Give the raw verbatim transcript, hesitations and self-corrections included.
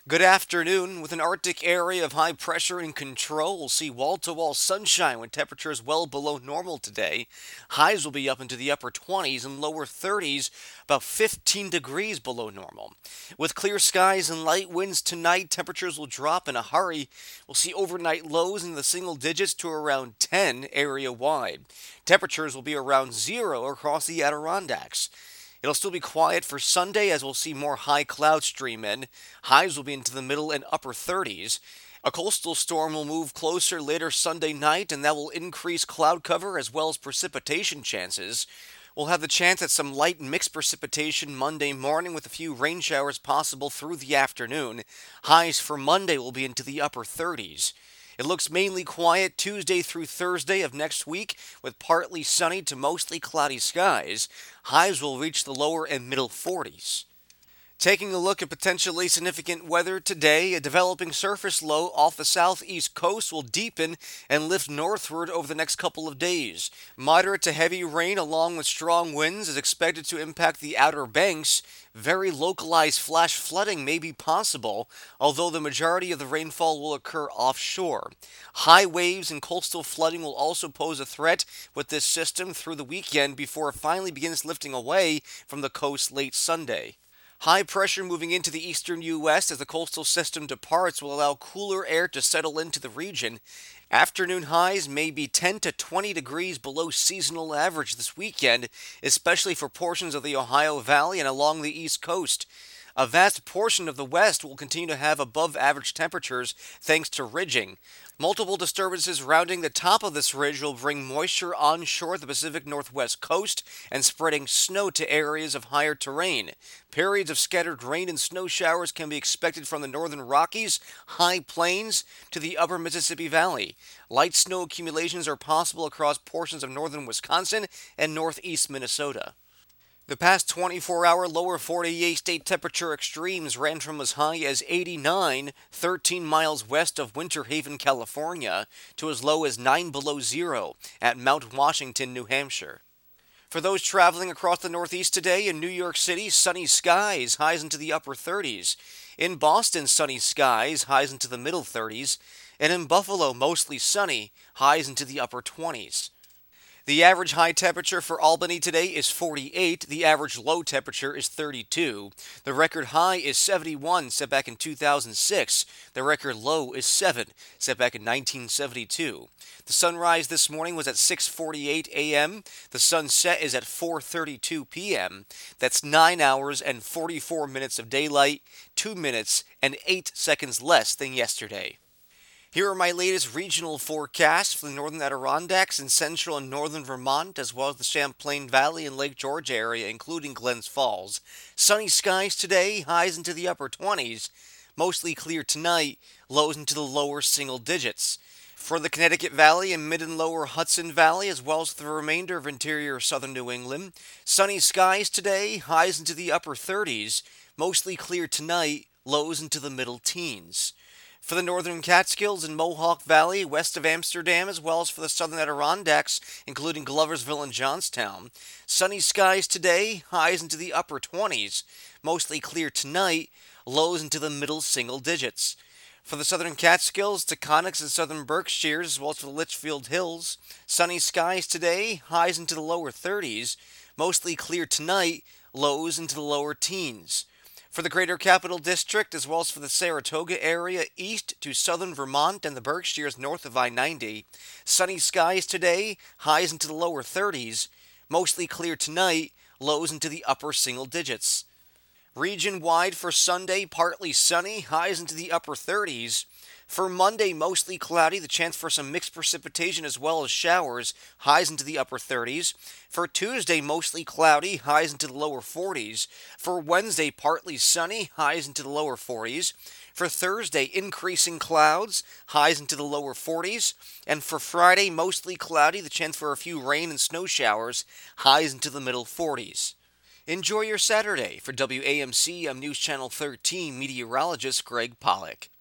Good afternoon. With an Arctic area of high pressure in control, we'll see wall to wall sunshine with temperatures well below normal today. Highs will be up into the upper twenties and lower thirties, about fifteen degrees below normal. With clear skies and light winds tonight, temperatures will drop in a hurry. We'll see overnight lows in the single digits to around ten area wide. Temperatures will be around zero across the Adirondacks. It'll still be quiet for Sunday as we'll see more high cloud stream in. Highs will be into the middle and upper thirties. A coastal storm will move closer later Sunday night, and that will increase cloud cover as well as precipitation chances. We'll have the chance at some light mixed precipitation Monday morning with a few rain showers possible through the afternoon. Highs for Monday will be into the upper thirties. It looks mainly quiet Tuesday through Thursday of next week with partly sunny to mostly cloudy skies. Highs will reach the lower and middle forties. Taking a look at potentially significant weather today, a developing surface low off the southeast coast will deepen and lift northward over the next couple of days. Moderate to heavy rain along with strong winds is expected to impact the Outer Banks. Very localized flash flooding may be possible, although the majority of the rainfall will occur offshore. High waves and coastal flooding will also pose a threat with this system through the weekend before it finally begins lifting away from the coast late Sunday. High pressure moving into the eastern U S as the coastal system departs will allow cooler air to settle into the region. Afternoon highs may be ten to twenty degrees below seasonal average this weekend, especially for portions of the Ohio Valley and along the East Coast. A vast portion of the west will continue to have above average temperatures thanks to ridging. Multiple disturbances rounding the top of this ridge will bring moisture onshore the Pacific Northwest coast and spreading snow to areas of higher terrain. Periods of scattered rain and snow showers can be expected from the northern Rockies, high plains, to the upper Mississippi Valley. Light snow accumulations are possible across portions of northern Wisconsin and northeast Minnesota. The past twenty-four hour lower forty-eight state temperature extremes ran from as high as eighty-nine, thirteen miles west of Winter Haven, California, to as low as nine below zero at Mount Washington, New Hampshire. For those traveling across the Northeast today, in New York City, sunny skies, highs into the upper thirties. In Boston, sunny skies, highs into the middle thirties. And in Buffalo, mostly sunny, highs into the upper twenties. The average high temperature for Albany today is forty-eight. The average low temperature is thirty-two. The record high is seventy-one, set back in two thousand six. The record low is seven, set back in nineteen seventy-two. The sunrise this morning was at six forty-eight a.m. The sunset is at four thirty-two p.m. That's nine hours and forty-four minutes of daylight, two minutes and eight seconds less than yesterday. Here are my latest regional forecasts for the northern Adirondacks and central and northern Vermont, as well as the Champlain Valley and Lake George area, including Glens Falls. Sunny skies today, highs into the upper twenties. Mostly clear tonight, lows into the lower single digits. For the Connecticut Valley and mid and lower Hudson Valley, as well as the remainder of interior southern New England, sunny skies today, highs into the upper thirties. Mostly clear tonight, lows into the middle teens. For the northern Catskills and Mohawk Valley, west of Amsterdam, as well as for the southern Adirondacks, including Gloversville and Johnstown. Sunny skies today, highs into the upper twenties. Mostly clear tonight, lows into the middle single digits. For the southern Catskills, Taconics and southern Berkshires, as well as for the Litchfield Hills, sunny skies today, highs into the lower thirties. Mostly clear tonight, lows into the lower teens. For the Greater Capital District, as well as for the Saratoga area, east to southern Vermont and the Berkshires north of I ninety, sunny skies today, highs into the lower thirties, mostly clear tonight, lows into the upper single digits. Region-wide for Sunday, partly sunny, highs into the upper thirties. For Monday, mostly cloudy, the chance for some mixed precipitation as well as showers, highs into the upper thirties. For Tuesday, mostly cloudy, highs into the lower forties. For Wednesday, partly sunny, highs into the lower forties. For Thursday, increasing clouds, highs into the lower forties. And for Friday, mostly cloudy, the chance for a few rain and snow showers, highs into the middle forties. Enjoy your Saturday. For W A M C, I'm News Channel thirteen meteorologist Greg Pollock.